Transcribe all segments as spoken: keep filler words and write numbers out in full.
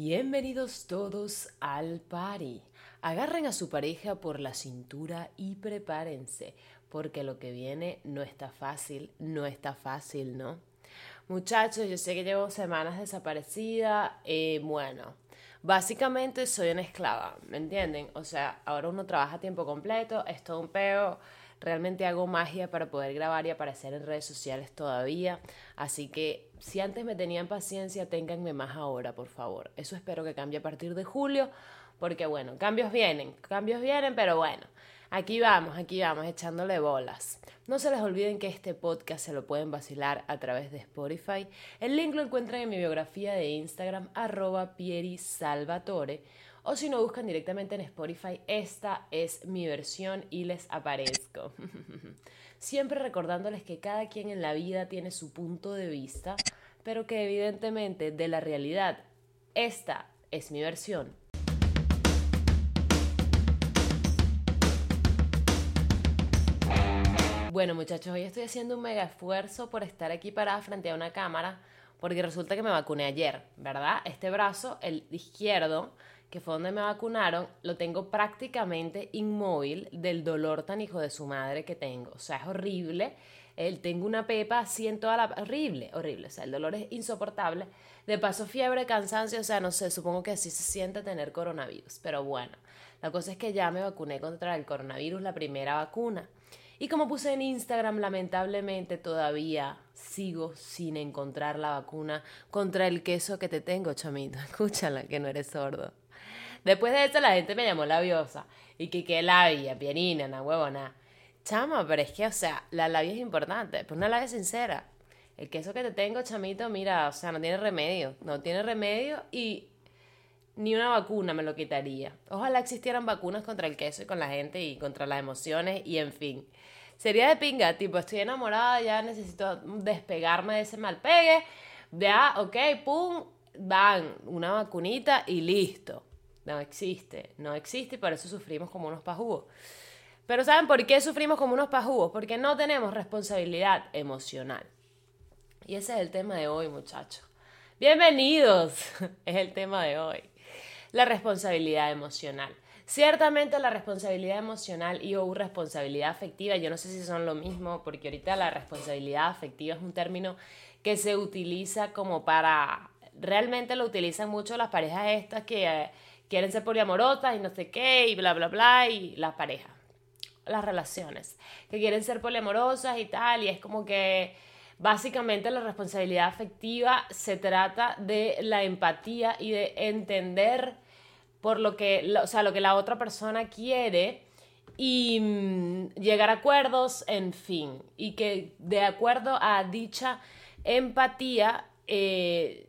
Bienvenidos todos al party. Agarren a su pareja por la cintura y prepárense, porque lo que viene no está fácil, no está fácil, ¿no? Muchachos, yo sé que llevo semanas desaparecida, eh, bueno, básicamente soy una esclava, ¿me entienden? O sea, ahora uno trabaja a tiempo completo, es todo un peo. Realmente hago magia para poder grabar y aparecer en redes sociales todavía. Así que si antes me tenían paciencia, ténganme más ahora, por favor. Eso espero que cambie a partir de julio. Porque bueno, cambios vienen, cambios vienen, pero bueno. Aquí vamos, aquí vamos, echándole bolas. No se les olviden que este podcast se lo pueden vacilar a través de Spotify. El link lo encuentran en mi biografía de Instagram, arroba pierisalvatore. O si no, buscan directamente en Spotify, esta es mi versión y les aparezco. Siempre recordándoles que cada quien en la vida tiene su punto de vista, pero que evidentemente de la realidad, esta es mi versión. Bueno, muchachos, hoy estoy haciendo un mega esfuerzo por estar aquí parada frente a una cámara, porque resulta que me vacuné ayer, ¿verdad? Este brazo, el izquierdo, que fue donde me vacunaron, lo tengo prácticamente inmóvil del dolor tan hijo de su madre que tengo. O sea, es horrible. El, tengo una pepa así en toda la... Horrible, horrible. O sea, el dolor es insoportable. De paso, fiebre, cansancio, o sea, no sé, supongo que así se siente tener coronavirus. Pero bueno, la cosa es que ya me vacuné contra el coronavirus, la primera vacuna. Y como puse en Instagram, lamentablemente todavía sigo sin encontrar la vacuna contra el queso que te tengo, chamito. Escúchala, que no eres sordo. Después de eso la gente me llamó labiosa. Y que qué labia, pianina, na huevona. Chama, pero es que, o sea, la labia es importante. Pues una labia sincera. El queso que te tengo, chamito, mira, o sea, no tiene remedio. No tiene remedio y ni una vacuna me lo quitaría. Ojalá existieran vacunas contra el queso y con la gente y contra las emociones y en fin. Sería de pinga, tipo, estoy enamorada, ya necesito despegarme de ese mal pegue. Ya, ok, pum, van, una vacunita y listo. No existe, no existe y por eso sufrimos como unos pajugos. Pero ¿saben por qué sufrimos como unos pajugos? Porque no tenemos responsabilidad emocional. Y ese es el tema de hoy, muchachos. Bienvenidos, es el tema de hoy. La responsabilidad emocional. Ciertamente la responsabilidad emocional y o responsabilidad afectiva, yo no sé si son lo mismo, porque ahorita la responsabilidad afectiva es un término que se utiliza como para... Realmente lo utilizan mucho las parejas estas que... Eh, quieren ser poliamorosas y no sé qué, y bla, bla, bla, y las parejas, las relaciones, que quieren ser poliamorosas y tal, y es como que básicamente la responsabilidad afectiva se trata de la empatía y de entender por lo que, o sea, lo que la otra persona quiere y mmm, llegar a acuerdos, en fin, y que de acuerdo a dicha empatía, eh,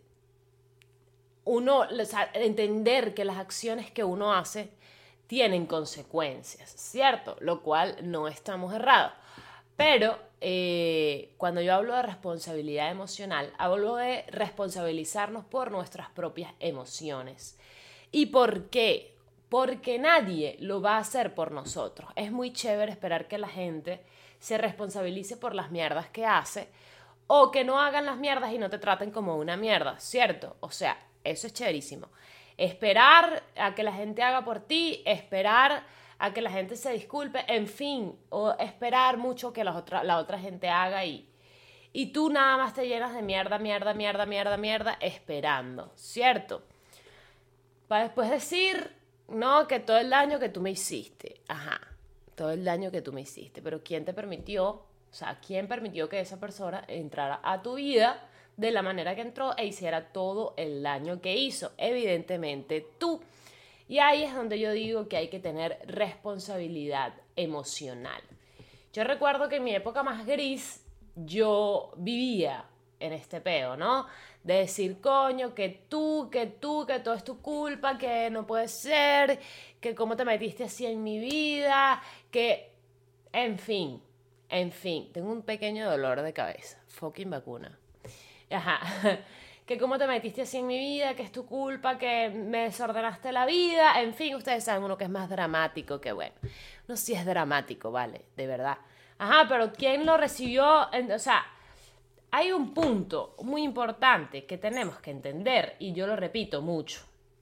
uno, o sea, entender que las acciones que uno hace tienen consecuencias, ¿cierto? Lo cual no estamos errados. Pero eh, cuando yo hablo de responsabilidad emocional, hablo de responsabilizarnos por nuestras propias emociones. ¿Y por qué? Porque nadie lo va a hacer por nosotros. Es muy chévere esperar que la gente se responsabilice por las mierdas que hace o que no hagan las mierdas y no te traten como una mierda, ¿cierto? O sea, eso es chéverísimo. Esperar a que la gente haga por ti, esperar a que la gente se disculpe, en fin, o esperar mucho que la otra, la otra gente haga y, y tú nada más te llenas de mierda, mierda, mierda, mierda, mierda, esperando, ¿cierto? Para después decir, no, que todo el daño que tú me hiciste, ajá, todo el daño que tú me hiciste, pero ¿quién te permitió, o sea, quién permitió que esa persona entrara a tu vida de la manera que entró e hiciera todo el daño que hizo? Evidentemente tú. Y ahí es donde yo digo que hay que tener responsabilidad emocional. Yo recuerdo que en mi época más gris yo vivía en este peo, ¿no? De decir, coño, que tú, que tú, que todo es tu culpa, que no puede ser, que cómo te metiste así en mi vida, que, en fin, en fin, tengo un pequeño dolor de cabeza. Fucking vacuna. Ajá, que cómo te metiste así en mi vida, que es tu culpa, que me desordenaste la vida, en fin, ustedes saben uno que es más dramático que bueno, no sí es dramático, vale, de verdad. Ajá, pero ¿quién lo recibió? O sea, hay un punto muy importante que tenemos que entender, y yo lo repito mucho,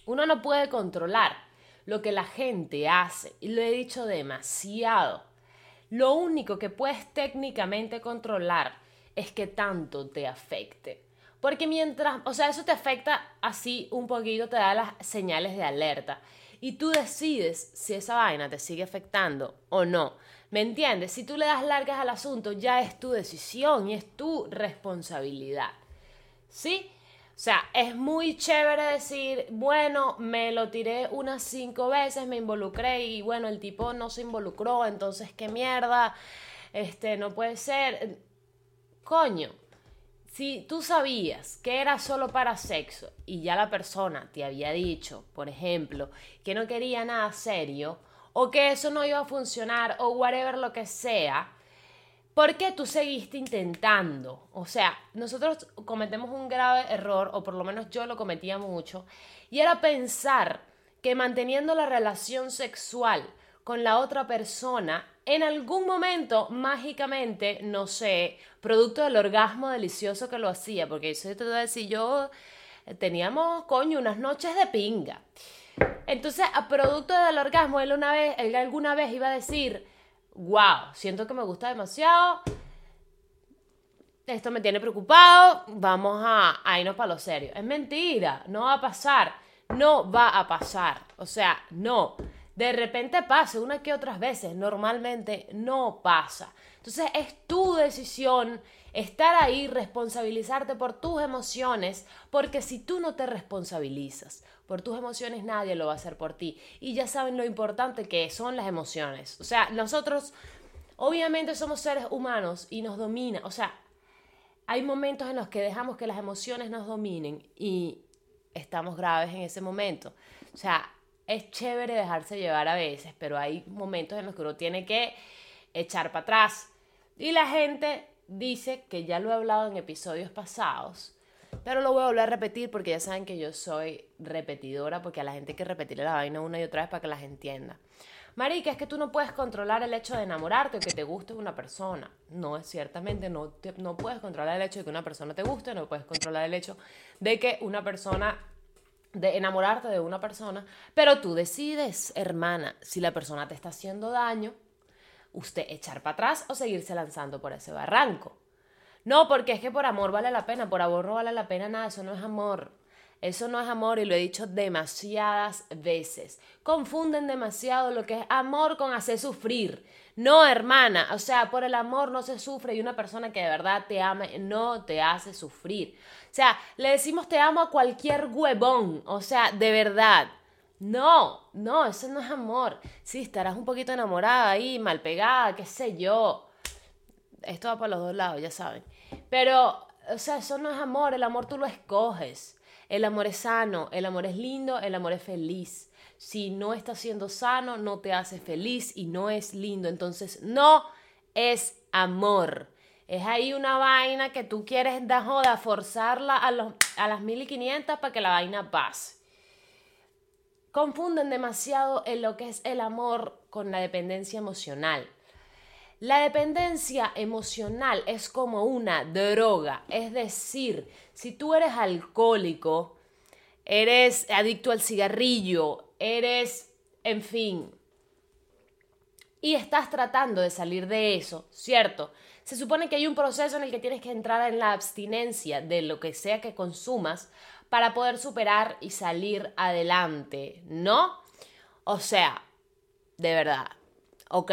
uno no puede controlar lo que la gente hace, y lo he dicho demasiado. Lo único que puedes técnicamente controlar es que tanto te afecte. Porque mientras, o sea, eso te afecta así un poquito, te da las señales de alerta. Y tú decides si esa vaina te sigue afectando o no. ¿Me entiendes? Si tú le das largas al asunto, ya es tu decisión y es tu responsabilidad. ¿Sí? O sea, es muy chévere decir, bueno, me lo tiré unas cinco veces, me involucré y bueno, el tipo no se involucró, entonces qué mierda, este, no puede ser. Coño, si tú sabías que era solo para sexo y ya la persona te había dicho, por ejemplo, que no quería nada serio o que eso no iba a funcionar o whatever lo que sea, ¿por qué tú seguiste intentando? O sea, nosotros cometemos un grave error, o por lo menos yo lo cometía mucho, y era pensar que manteniendo la relación sexual con la otra persona, en algún momento, mágicamente, no sé, producto del orgasmo delicioso que lo hacía, porque eso te voy a decir, yo teníamos, coño, unas noches de pinga. Entonces, a producto del orgasmo, él, una vez, él alguna vez iba a decir, wow, siento que me gusta demasiado, esto me tiene preocupado, vamos a, a irnos para lo serio. Es mentira, no va a pasar, no va a pasar, o sea, no. De repente pasa una que otras veces, normalmente no pasa. Entonces es tu decisión estar ahí, responsabilizarte por tus emociones, porque si tú no te responsabilizas por tus emociones, nadie lo va a hacer por ti. Y ya saben lo importante que son las emociones. O sea, nosotros obviamente somos seres humanos y nos domina. O sea, hay momentos en los que dejamos que las emociones nos dominen y estamos graves en ese momento. O sea, es chévere dejarse llevar a veces, pero hay momentos en los que uno tiene que echar para atrás. Y la gente dice, que ya lo he hablado en episodios pasados, pero lo voy a volver a repetir porque ya saben que yo soy repetidora, porque a la gente hay que repetirle la vaina una y otra vez para que las entienda. Marica, es que tú no puedes controlar el hecho de enamorarte o que te guste una persona. No, es ciertamente, no, te, no puedes controlar el hecho de que una persona te guste, no puedes controlar el hecho de que una persona, de enamorarte de una persona, pero tú decides, hermana, si la persona te está haciendo daño, usted echar para atrás o seguirse lanzando por ese barranco. No, porque es que por amor vale la pena, por amor no vale la pena nada, eso no es amor. Eso no es amor y lo he dicho demasiadas veces. Confunden demasiado lo que es amor con hacer sufrir. No, hermana, o sea, por el amor no se sufre y una persona que de verdad te ama no te hace sufrir. O sea, le decimos te amo a cualquier huevón, o sea, de verdad. No, no, eso no es amor. Sí, estarás un poquito enamorada ahí, mal pegada, qué sé yo. Esto va por los dos lados, ya saben. Pero, o sea, eso no es amor, el amor tú lo escoges. El amor es sano, el amor es lindo, el amor es feliz. Si no está siendo sano, no te hace feliz y no es lindo. Entonces, no es amor. Es ahí una vaina que tú quieres da joda, forzarla a, los, a las mil y quinientas para que la vaina pase. Confunden demasiado en lo que es el amor con la dependencia emocional. La dependencia emocional es como una droga, es decir, si tú eres alcohólico, eres adicto al cigarrillo, eres, en fin, y estás tratando de salir de eso, ¿cierto? Se supone que hay un proceso en el que tienes que entrar en la abstinencia de lo que sea que consumas para poder superar y salir adelante, ¿no? O sea, de verdad, ok.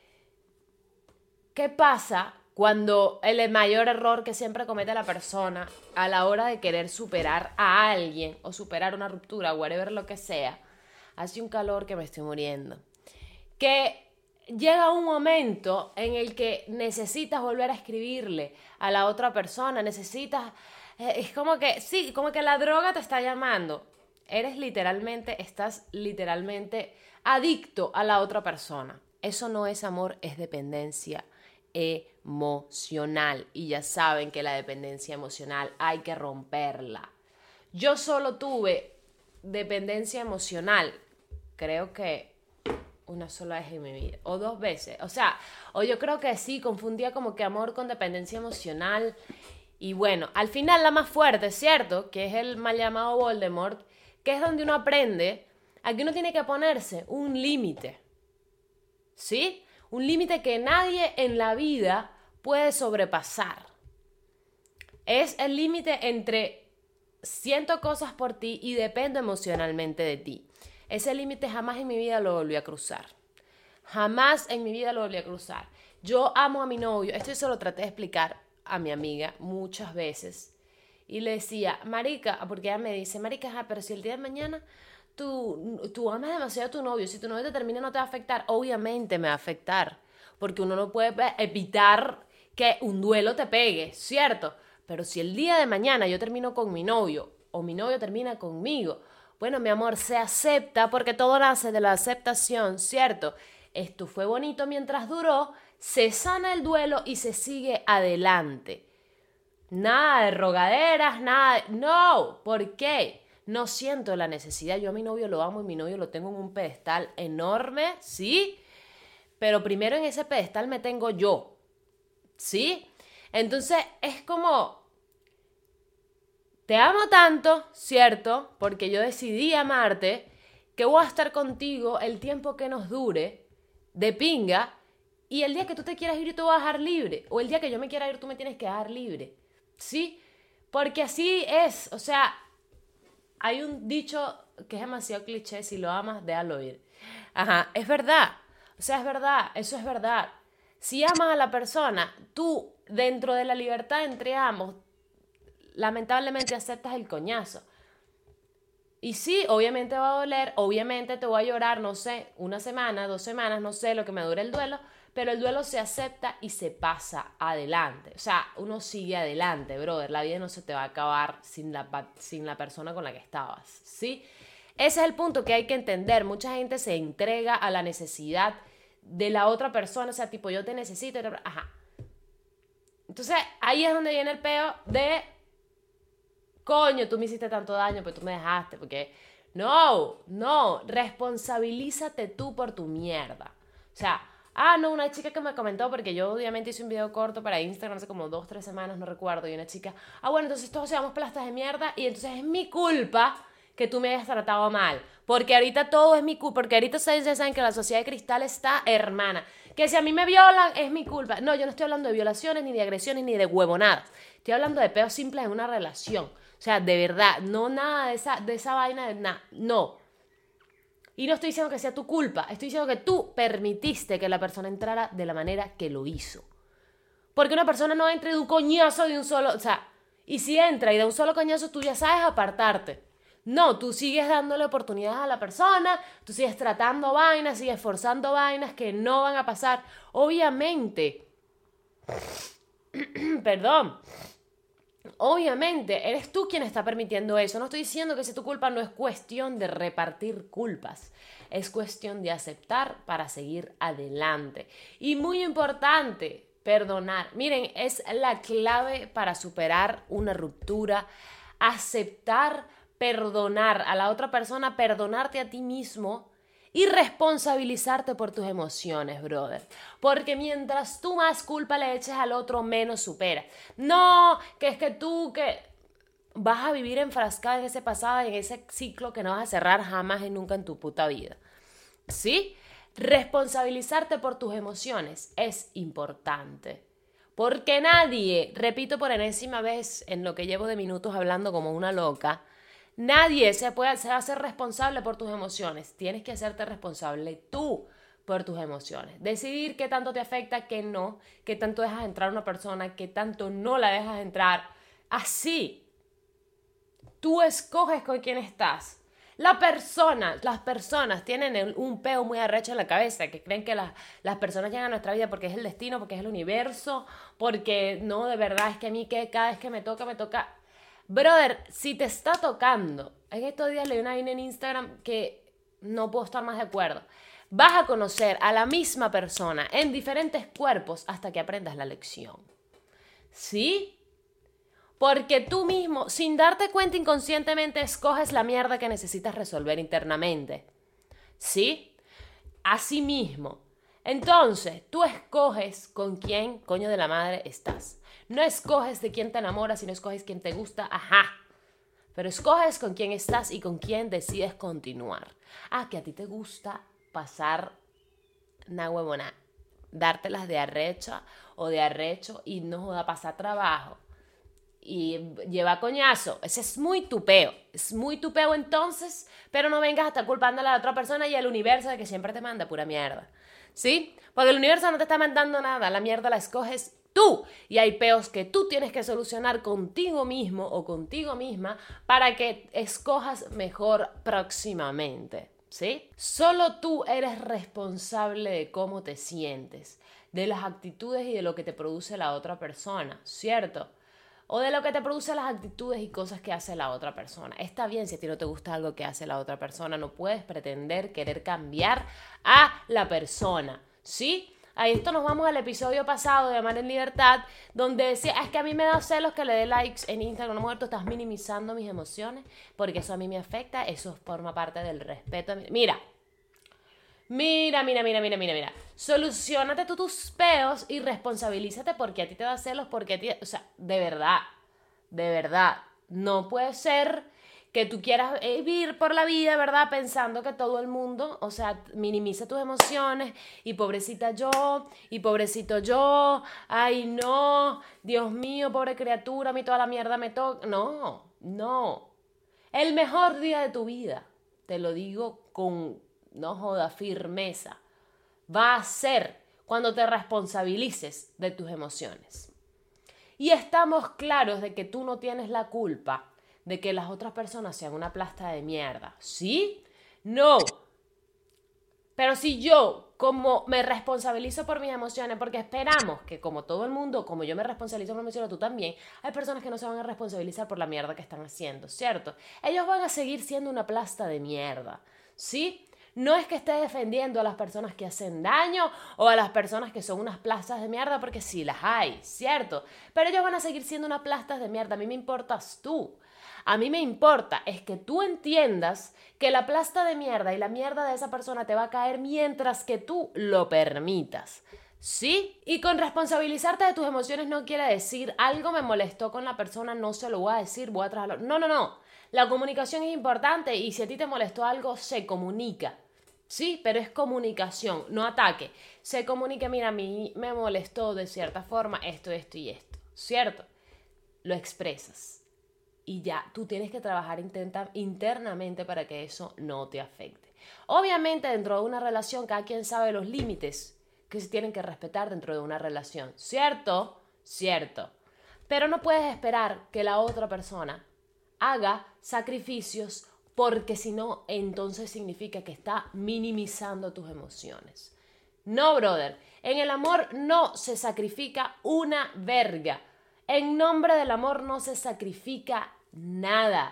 ¿Qué pasa cuando el mayor error que siempre comete la persona a la hora de querer superar a alguien o superar una ruptura, whatever lo que sea? Hace un calor que me estoy muriendo. Que llega un momento en el que necesitas volver a escribirle a la otra persona, necesitas... Es como que, sí, como que la droga te está llamando. Eres literalmente, estás literalmente adicto a la otra persona. Eso no es amor, es dependencia emocional. Y ya saben que la dependencia emocional hay que romperla. Yo solo tuve dependencia emocional, creo que una sola vez en mi vida, o dos veces. O sea, o yo creo que sí, confundía como que amor con dependencia emocional. Y bueno, al final la más fuerte, ¿cierto? Que es el mal llamado Voldemort, que es donde uno aprende a que uno tiene que ponerse un límite. ¿Sí? Un límite que nadie en la vida puede sobrepasar. Es el límite entre siento cosas por ti y dependo emocionalmente de ti. Ese límite jamás en mi vida lo volví a cruzar. Jamás en mi vida lo volví a cruzar. Yo amo a mi novio. Esto yo se lo traté de explicar a mi amiga muchas veces. Y le decía, marica, porque ella me dice, marica, ajá, pero si el día de mañana tú, tú amas demasiado a tu novio, si tu novio te termina no te va a afectar. Obviamente me va a afectar. Porque uno no puede evitar que un duelo te pegue, ¿cierto? Pero si el día de mañana yo termino con mi novio o mi novio termina conmigo, bueno, mi amor, se acepta porque todo nace de la aceptación, ¿cierto? Esto fue bonito mientras duró, se sana el duelo y se sigue adelante. Nada de rogaderas, nada de... No, ¿por qué? No siento la necesidad. Yo a mi novio lo amo y mi novio lo tengo en un pedestal enorme, ¿sí? Pero primero en ese pedestal me tengo yo, ¿sí? Entonces es como... Te amo tanto, ¿cierto? Porque yo decidí amarte, que voy a estar contigo el tiempo que nos dure, de pinga, y el día que tú te quieras ir yo te voy a dejar libre, o el día que yo me quiera ir tú me tienes que dejar libre, ¿sí? Porque así es, o sea, hay un dicho que es demasiado cliché, si lo amas, déjalo ir. Ajá, es verdad, o sea, es verdad, eso es verdad. Si amas a la persona, tú, dentro de la libertad entre ambos, lamentablemente aceptas el coñazo. Y sí, obviamente va a doler, obviamente te voy a llorar, no sé, una semana, dos semanas, no sé lo que me dure el duelo, pero el duelo se acepta y se pasa adelante. O sea, uno sigue adelante, brother. La vida no se te va a acabar sin la, sin la persona con la que estabas, ¿sí? Ese es el punto que hay que entender. Mucha gente se entrega a la necesidad de la otra persona, o sea, tipo, yo te necesito, ajá. Entonces, ahí es donde viene el peo de... Coño, tú me hiciste tanto daño, pero tú me dejaste, porque... No, no, responsabilízate tú por tu mierda. O sea, ah, no, una chica que me comentó, porque yo obviamente hice un video corto para Instagram hace como dos, tres semanas, no recuerdo, y una chica, ah, bueno, entonces todos seamos plastas de mierda, y entonces es mi culpa que tú me hayas tratado mal, porque ahorita todo es mi culpa, porque ahorita ustedes ya saben que la sociedad de cristal está hermana, que si a mí me violan es mi culpa. No, yo no estoy hablando de violaciones, ni de agresiones, ni de huevonadas, estoy hablando de peos simples en una relación. O sea, de verdad, no nada de esa, de esa vaina, de nada, no. Y no estoy diciendo que sea tu culpa, estoy diciendo que tú permitiste que la persona entrara de la manera que lo hizo. Porque una persona no entra de un coñazo de un solo, o sea, y si entra y de un solo coñazo tú ya sabes apartarte. No, tú sigues dándole oportunidades a la persona, tú sigues tratando vainas, sigues forzando vainas que no van a pasar. Obviamente, perdón, obviamente, eres tú quien está permitiendo eso. No estoy diciendo que si tu culpa, no es cuestión de repartir culpas. Es cuestión de aceptar para seguir adelante. Y muy importante, perdonar. Miren, es la clave para superar una ruptura. Aceptar, perdonar a la otra persona, perdonarte a ti mismo y responsabilizarte por tus emociones, brother. Porque mientras tú más culpa le eches al otro, menos supera. No, que es que tú, que vas a vivir enfrascada en ese pasado, en ese ciclo que no vas a cerrar jamás y nunca en tu puta vida. ¿Sí? Responsabilizarte por tus emociones es importante. Porque nadie, repito por enésima vez en lo que llevo de minutos hablando como una loca, nadie se puede se va a hacer responsable por tus emociones. Tienes que hacerte responsable tú por tus emociones. Decidir qué tanto te afecta, qué no, qué tanto dejas entrar a una persona, qué tanto no la dejas entrar. Así, tú escoges con quién estás. La persona, las personas tienen un peo muy arrecho en la cabeza, que creen que las, las personas llegan a nuestra vida porque es el destino, porque es el universo, porque no, de verdad, es que a mí que cada vez que me toca, me toca... Brother, si te está tocando, en estos días leí una vaina en Instagram que no puedo estar más de acuerdo. Vas a conocer a la misma persona en diferentes cuerpos hasta que aprendas la lección. ¿Sí? Porque tú mismo, sin darte cuenta inconscientemente, escoges la mierda que necesitas resolver internamente. ¿Sí? Así mismo. Entonces, tú escoges con quién, coño de la madre, estás. No escoges de quién te enamoras, sino escoges quién te gusta. Ajá. pero escoges con quién estás y con quién decides continuar. Ah, que a ti te gusta pasar, na huevona, dártelas de arrecha o de arrecho y no joda pasar trabajo y lleva coñazo. Ese es muy tupeo, es muy tupeo entonces, pero no vengas a estar culpándole a la otra persona y al universo de que siempre te manda pura mierda, ¿sí? Porque el universo no te está mandando nada, la mierda la escoges tú y hay peos que tú tienes que solucionar contigo mismo o contigo misma para que escojas mejor próximamente, ¿sí? Solo tú eres responsable de cómo te sientes, de las actitudes y de lo que te produce la otra persona, ¿cierto? O de lo que te produce las actitudes y cosas que hace la otra persona. Está bien si a ti no te gusta algo que hace la otra persona, no puedes pretender querer cambiar a la persona, ¿sí? A esto nos vamos al episodio pasado de Amar en Libertad, donde decía, es que a mí me da celos que le dé likes en Instagram. No, mujer, tú estás minimizando mis emociones, porque eso a mí me afecta, eso forma parte del respeto. Mira, mira, mira, mira, mira, mira, mira. Solucionate tú tus peos y responsabilízate porque a ti te da celos, porque a ti, o sea, de verdad, de verdad, no puede ser que tú quieras vivir por la vida, ¿verdad? Pensando que todo el mundo, o sea, minimiza tus emociones y pobrecita yo, y pobrecito yo, ay no, Dios mío, pobre criatura, a mí toda la mierda me toca. No, no. El mejor día de tu vida, te lo digo con, no joda, firmeza, va a ser cuando te responsabilices de tus emociones. Y estamos claros de que tú no tienes la culpa de que las otras personas sean una plasta de mierda. ¿Sí? No. Pero si yo, como me responsabilizo por mis emociones, porque esperamos que como todo el mundo, como yo me responsabilizo por mis emociones, tú también, hay personas que no se van a responsabilizar por la mierda que están haciendo, ¿cierto? Ellos van a seguir siendo una plasta de mierda, ¿sí? No es que esté defendiendo a las personas que hacen daño o a las personas que son unas plastas de mierda, porque sí las hay, ¿cierto? Pero ellos van a seguir siendo unas plastas de mierda. A mí me importas tú. A mí me importa es que tú entiendas que la plasta de mierda y la mierda de esa persona te va a caer mientras que tú lo permitas, ¿sí? Y con responsabilizarte de tus emociones no quiere decir algo me molestó con la persona, no se lo voy a decir, voy a trabajarlo. No, no, no. La comunicación es importante y si a ti te molestó algo, se comunica. Sí, pero es comunicación, no ataque. Se comunica, mira, a mí me molestó de cierta forma esto, esto y esto, ¿cierto? Lo expresas. Y ya, tú tienes que trabajar intenta, internamente para que eso no te afecte. Obviamente, dentro de una relación, cada quien sabe los límites que se tienen que respetar dentro de una relación. ¿Cierto? Cierto. Pero no puedes esperar que la otra persona haga sacrificios porque si no, entonces significa que está minimizando tus emociones. No, brother. En el amor no se sacrifica una verga. En nombre del amor no se sacrifica nada,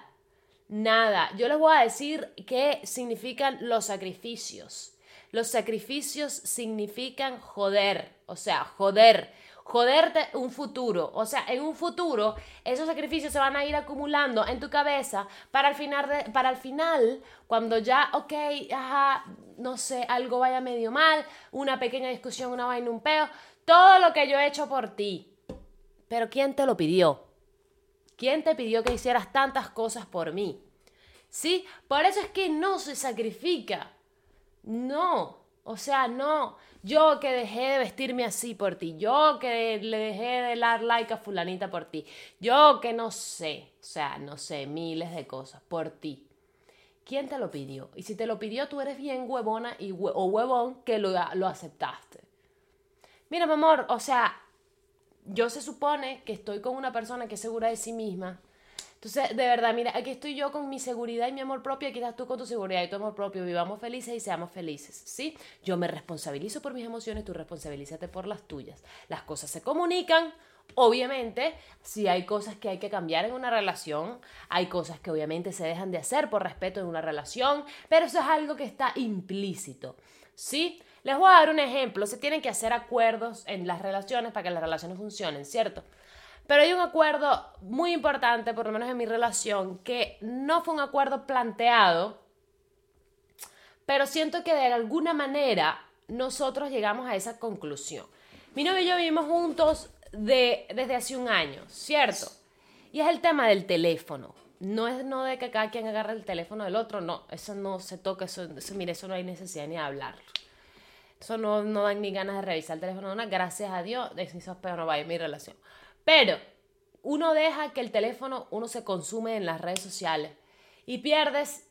nada. Yo les voy a decir qué significan los sacrificios. Los sacrificios significan joder, o sea, joder, joderte un futuro. O sea, en un futuro esos sacrificios se van a ir acumulando en tu cabeza para al final, de, para al final cuando ya, ok, ajá, no sé, algo vaya medio mal, una pequeña discusión, una vaina, un peo, todo lo que yo he hecho por ti. Pero ¿quién te lo pidió? ¿Quién te pidió que hicieras tantas cosas por mí? ¿Sí? Por eso es que no se sacrifica. No. O sea, no. Yo que dejé de vestirme así por ti. Yo que le dejé de dar like a fulanita por ti. Yo que no sé. O sea, no sé, miles de cosas por ti. ¿Quién te lo pidió? Y si te lo pidió, tú eres bien huevona y hue- o huevón que lo, lo aceptaste. Mira, mi amor, o sea, yo se supone que estoy con una persona que es segura de sí misma. Entonces, de verdad, mira, aquí estoy yo con mi seguridad y mi amor propio, aquí estás tú con tu seguridad y tu amor propio, vivamos felices y seamos felices, ¿sí? Yo me responsabilizo por mis emociones, tú responsabilízate por las tuyas. Las cosas se comunican, obviamente, si hay cosas que hay que cambiar en una relación, hay cosas que obviamente se dejan de hacer por respeto en una relación, pero eso es algo que está implícito, ¿sí? Les voy a dar un ejemplo. Se tienen que hacer acuerdos en las relaciones para que las relaciones funcionen, ¿cierto? Pero hay un acuerdo muy importante, por lo menos en mi relación, que no fue un acuerdo planteado, pero siento que de alguna manera nosotros llegamos a esa conclusión. Mi novio y yo vivimos juntos de, desde hace un año, ¿cierto? Y es el tema del teléfono. no es no de que cada quien agarre el teléfono del otro, no, eso no se toca, eso, eso mire, eso no hay necesidad ni de hablar. Eso no, no dan ni ganas de revisar el teléfono de una, gracias a Dios, de esos peos no vaya en mi relación. Pero uno deja que el teléfono, uno se consume en las redes sociales y pierdes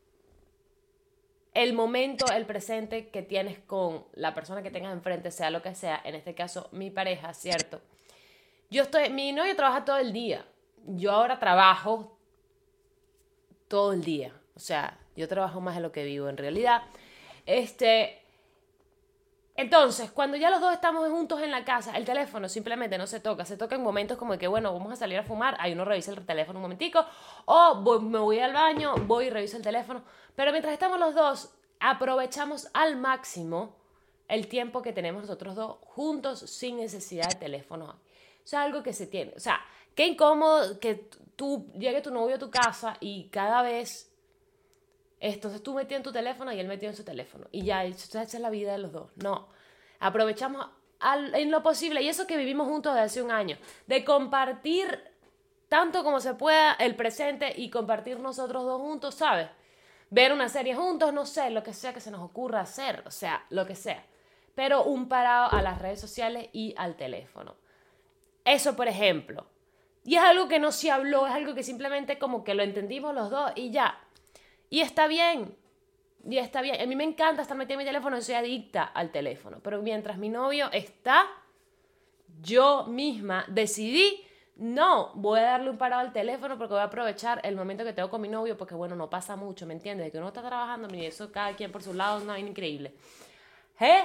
el momento, el presente que tienes con la persona que tengas enfrente, sea lo que sea, en este caso mi pareja, ¿cierto? Yo estoy, mi novio trabaja todo el día, yo ahora trabajo todo el día, o sea, yo trabajo más de lo que vivo en realidad. Este, entonces, cuando ya los dos estamos juntos en la casa, el teléfono simplemente no se toca, se toca en momentos como de que, bueno, vamos a salir a fumar, ahí uno revisa el teléfono un momentico, o voy, me voy al baño, voy y reviso el teléfono, pero mientras estamos los dos, aprovechamos al máximo el tiempo que tenemos nosotros dos juntos sin necesidad de teléfono. O sea, algo que se tiene, o sea, qué incómodo que tú llegue tu novio a tu casa y cada vez, entonces tú metido en tu teléfono y él metido en su teléfono. Y ya, esa es la vida de los dos. No, aprovechamos al, en lo posible, y eso que vivimos juntos desde hace un año, de compartir tanto como se pueda el presente y compartir nosotros dos juntos, ¿sabes? Ver una serie juntos, no sé, lo que sea que se nos ocurra hacer, o sea, lo que sea. Pero un parado a las redes sociales y al teléfono. Eso, por ejemplo. Y es algo que no se habló, es algo que simplemente como que lo entendimos los dos y ya. Y está bien, y está bien. A mí me encanta estar metida en mi teléfono y soy adicta al teléfono. Pero mientras mi novio está, yo misma decidí, no, voy a darle un parado al teléfono porque voy a aprovechar el momento que tengo con mi novio, porque bueno, no pasa mucho, ¿me entiendes? De que uno está trabajando y eso cada quien por su lado, no, es increíble. ¿Eh?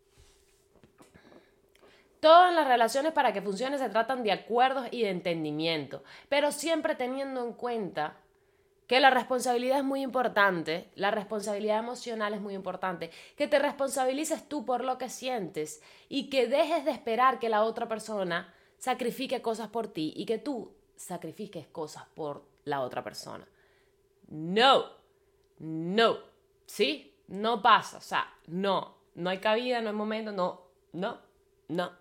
Todas las relaciones para que funcionen se tratan de acuerdos y de entendimiento, pero siempre teniendo en cuenta que la responsabilidad es muy importante, la responsabilidad emocional es muy importante, que te responsabilices tú por lo que sientes y que dejes de esperar que la otra persona sacrifique cosas por ti y que tú sacrifiques cosas por la otra persona. No, no, ¿sí? No pasa, o sea, no, no hay cabida, no hay momento, no, no, no.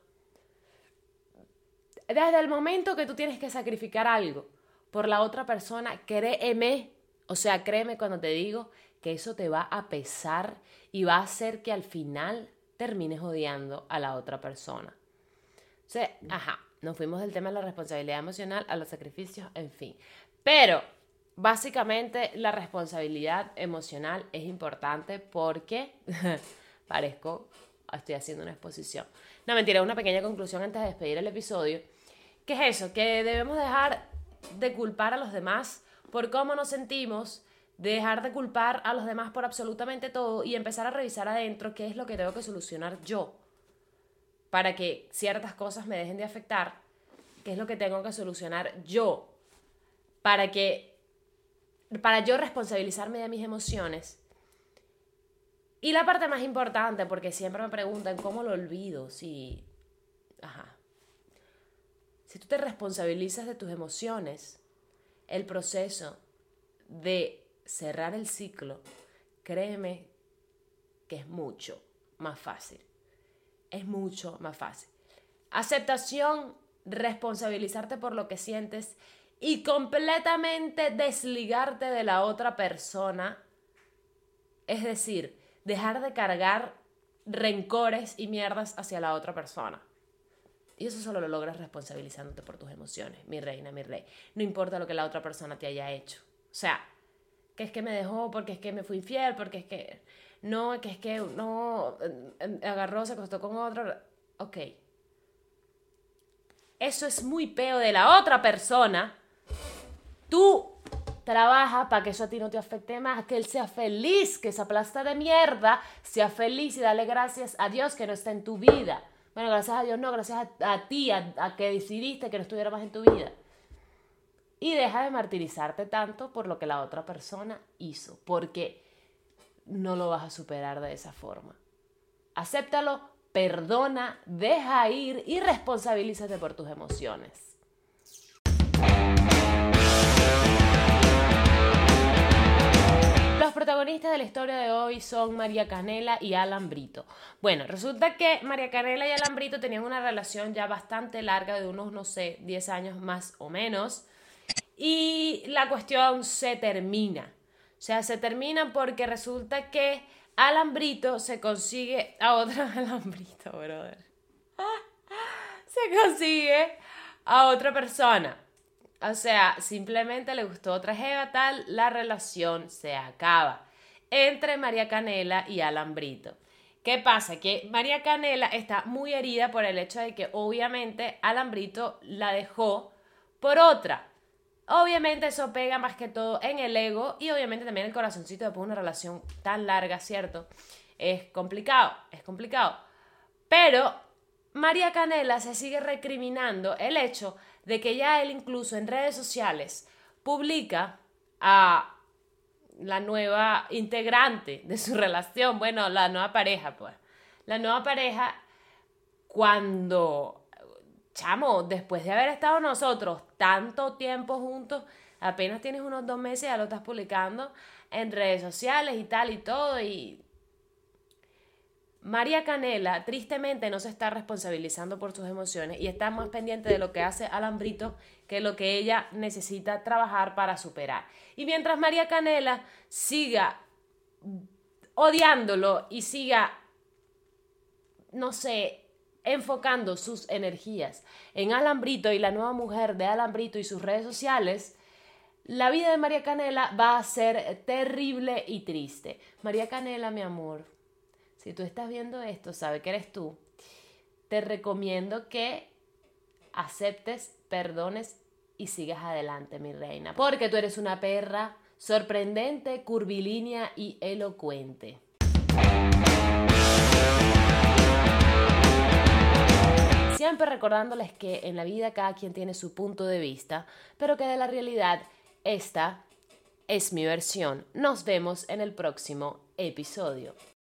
Desde el momento que tú tienes que sacrificar algo por la otra persona, créeme, o sea, créeme cuando te digo que eso te va a pesar y va a hacer que al final termines odiando a la otra persona. O sea, ajá, nos fuimos del tema de la responsabilidad emocional a los sacrificios, en fin. Pero, básicamente, la responsabilidad emocional es importante porque, parezco, estoy haciendo una exposición. No, mentira, una pequeña conclusión antes de despedir el episodio. ¿Qué es eso? Que debemos dejar de culpar a los demás por cómo nos sentimos, de dejar de culpar a los demás por absolutamente todo y empezar a revisar adentro qué es lo que tengo que solucionar yo para que ciertas cosas me dejen de afectar, qué es lo que tengo que solucionar yo para que para yo responsabilizarme de mis emociones. Y la parte más importante, porque siempre me preguntan cómo lo olvido, si ajá Si tú te responsabilizas de tus emociones, el proceso de cerrar el ciclo, créeme que es mucho más fácil. Es mucho más fácil. Aceptación, responsabilizarte por lo que sientes y completamente desligarte de la otra persona. Es decir, dejar de cargar rencores y mierdas hacia la otra persona. Y eso solo lo logras responsabilizándote por tus emociones, mi reina, mi rey. No importa lo que la otra persona te haya hecho. O sea, que es que me dejó, porque es que me fui infiel, porque es que no, que es que no, agarró, se acostó con otro. Ok. Eso es muy peo de la otra persona. Tú trabaja para que eso a ti no te afecte más, que él sea feliz, que esa plasta de mierda sea feliz y dale gracias a Dios que no está en tu vida. Bueno, gracias a Dios no, gracias a, a ti, a, a que decidiste que no estuviera más en tu vida. Y deja de martirizarte tanto por lo que la otra persona hizo, porque no lo vas a superar de esa forma. Acéptalo, perdona, deja ir y responsabilízate por tus emociones. Los protagonistas de la historia de hoy son María Canela y Alan Brito. Bueno, resulta que María Canela y Alan Brito tenían una relación ya bastante larga de unos, no sé, diez años más o menos. Y la cuestión se termina. O sea, se termina porque resulta que Alambrito se consigue a otra Alambrito, brother. Se consigue a otra persona. O sea, simplemente le gustó otra jeva, tal, la relación se acaba entre María Canela y Alambrito. ¿Qué pasa? Que María Canela está muy herida por el hecho de que obviamente Alambrito la dejó por otra. Obviamente eso pega más que todo en el ego y obviamente también el corazoncito después de una relación tan larga, ¿cierto? Es complicado, es complicado. Pero María Canela se sigue recriminando el hecho de que ya él incluso en redes sociales publica a la nueva integrante de su relación, bueno, la nueva pareja, pues. La nueva pareja cuando, chamo, después de haber estado nosotros tanto tiempo juntos, apenas tienes unos dos meses, ya lo estás publicando en redes sociales y tal y todo, y María Canela tristemente no se está responsabilizando por sus emociones y está más pendiente de lo que hace Alambrito que lo que ella necesita trabajar para superar. Y mientras María Canela siga odiándolo y siga, no sé, enfocando sus energías en Alambrito y la nueva mujer de Alambrito y sus redes sociales, la vida de María Canela va a ser terrible y triste. María Canela, mi amor, si tú estás viendo esto, sabe que eres tú, te recomiendo que aceptes, perdones y sigas adelante, mi reina. Porque tú eres una perra sorprendente, curvilínea y elocuente. Siempre recordándoles que en la vida cada quien tiene su punto de vista, pero que de la realidad esta es mi versión. Nos vemos en el próximo episodio.